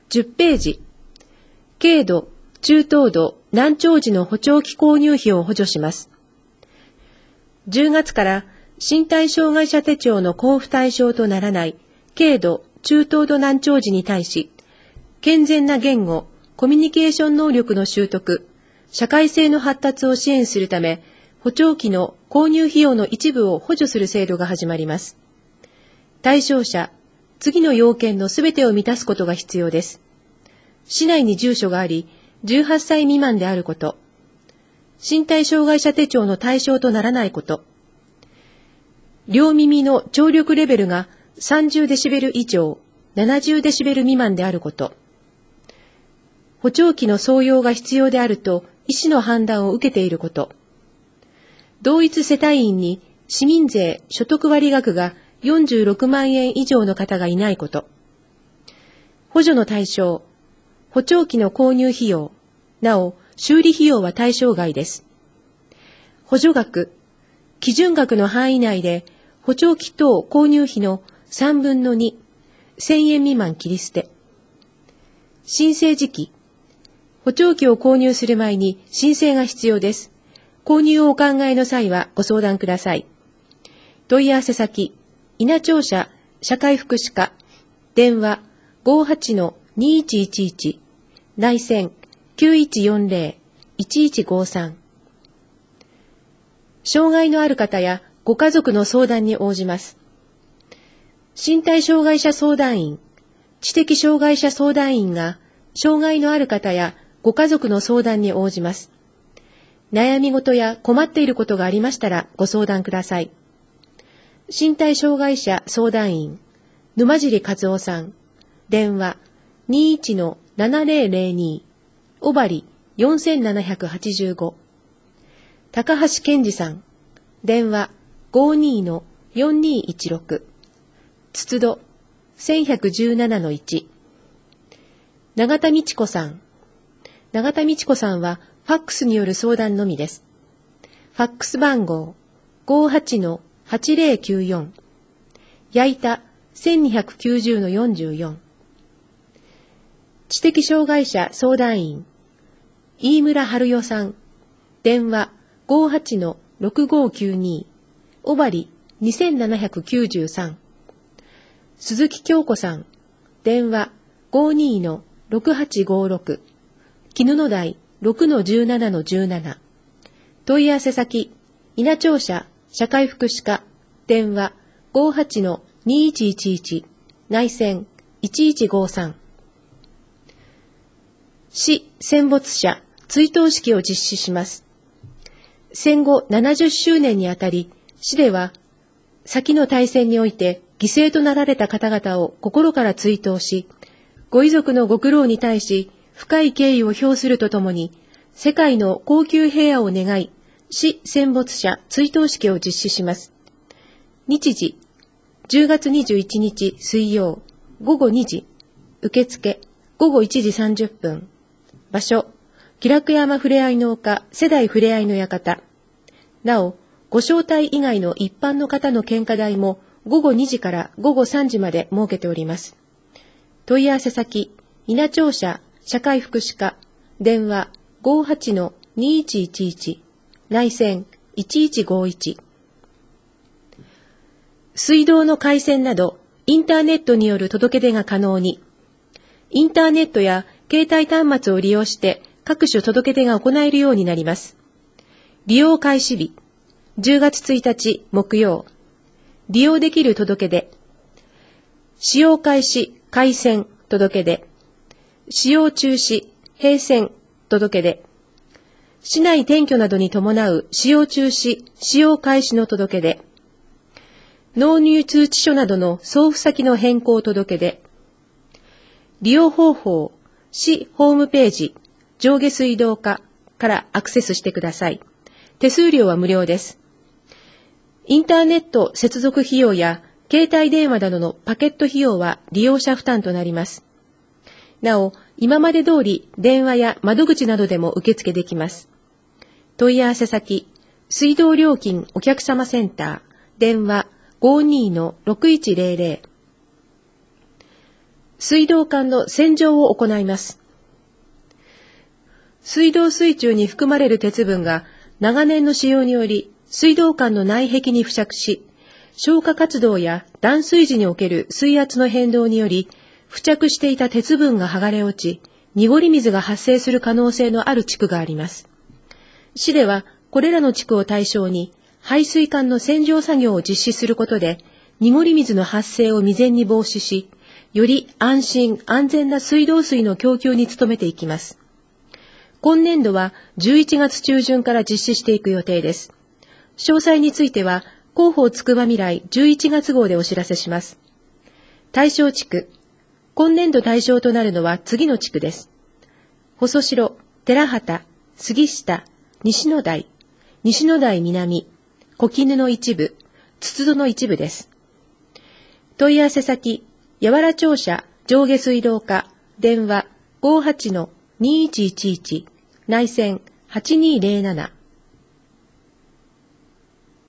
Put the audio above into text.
10ページ。軽度、中等度、難聴児の補聴器購入費を補助します。10月から身体障害者手帳の交付対象とならない軽度、中等度難聴児に対し、健全な言語、コミュニケーション能力の習得、社会性の発達を支援するため、補聴器の購入費用の一部を補助する制度が始まります。対象者、次の要件のすべてを満たすことが必要です。市内に住所があり、18歳未満であること、身体障害者手帳の対象とならないこと、両耳の聴力レベルが30デシベル以上、70デシベル未満であること、補聴器の装用が必要であると医師の判断を受けていること、同一世帯員に市民税所得割額が46万円以上の方がいないこと、補助の対象、補聴器の購入費用、なお修理費用は対象外です。補助額、基準額の範囲内で補聴器等購入費の3分の2、1000円未満切り捨て。申請時期、補聴器を購入する前に申請が必要です。購入をお考えの際はご相談ください。問い合わせ先、稲庁舎社会福祉課、電話 58-2111、内線 9140-1153。障害のある方やご家族の相談に応じます。身体障害者相談員、知的障害者相談員が障害のある方やご家族の相談に応じます。悩み事や困っていることがありましたらご相談ください。身体障害者相談員、沼尻和夫さん、電話 21-7002、小針4785。高橋健二さん、電話 52-4216。筒戸 1117-1。永田美智子さん。永田美智子さんはファックスによる相談のみです。ファックス番号 58-8094。矢板 1290-44。知的障害者相談員、飯村春代さん。電話 58-6592。小針2793。鈴木京子さん。電話 52-6856。絹野台 6-17-17。問い合わせ先、稲庁舎社会福祉課。電話 58-2111。内線1153。市戦没者追悼式を実施します。戦後70周年にあたり、市では先の大戦において犠牲となられた方々を心から追悼し、ご遺族のご苦労に対し深い敬意を表するとともに、世界の恒久平和を願い、市戦没者追悼式を実施します。日時、10月21日水曜、午後2時、受付、午後1時30分。場所、気楽山ふれあいの丘世代ふれあいの館。なお、ご招待以外の一般の方の献花台も午後2時から午後3時まで設けております。問い合わせ先、稲庁舎社会福祉課。電話 58-2111。内線1151。水道の回線などインターネットによる届け出が可能に、インターネットや携帯端末を利用して各種届け出が行えるようになります。利用開始日、10月1日木曜。利用できる届け出。使用開始、回線、届け出。使用中止、閉線、届け出。市内転居などに伴う使用中止、使用開始の届け出。納入通知書などの送付先の変更届け出。利用方法、市ホームページ、上下水道課からアクセスしてください。手数料は無料です。インターネット接続費用や携帯電話などのパケット費用は利用者負担となります。なお、今まで通り電話や窓口などでも受付できます。問い合わせ先、水道料金お客様センター、電話 52-6100。 水道管の洗浄を行います。水道水中に含まれる鉄分が長年の使用により水道管の内壁に付着し、消火活動や断水時における水圧の変動により付着していた鉄分が剥がれ落ち、濁り水が発生する可能性のある地区があります。市ではこれらの地区を対象に排水管の洗浄作業を実施することで、濁り水の発生を未然に防止し、より安心安全な水道水の供給に努めていきます。今年度は11月中旬から実施していく予定です。詳細については広報つくば未来11月号でお知らせします。対象地区。今年度対象となるのは次の地区です。細城、寺畑、杉下、西野台、西野台南、小絹の一部、筒戸の一部です。問い合わせ先、八原庁舎上下水道課、電話 58-2111、内線8207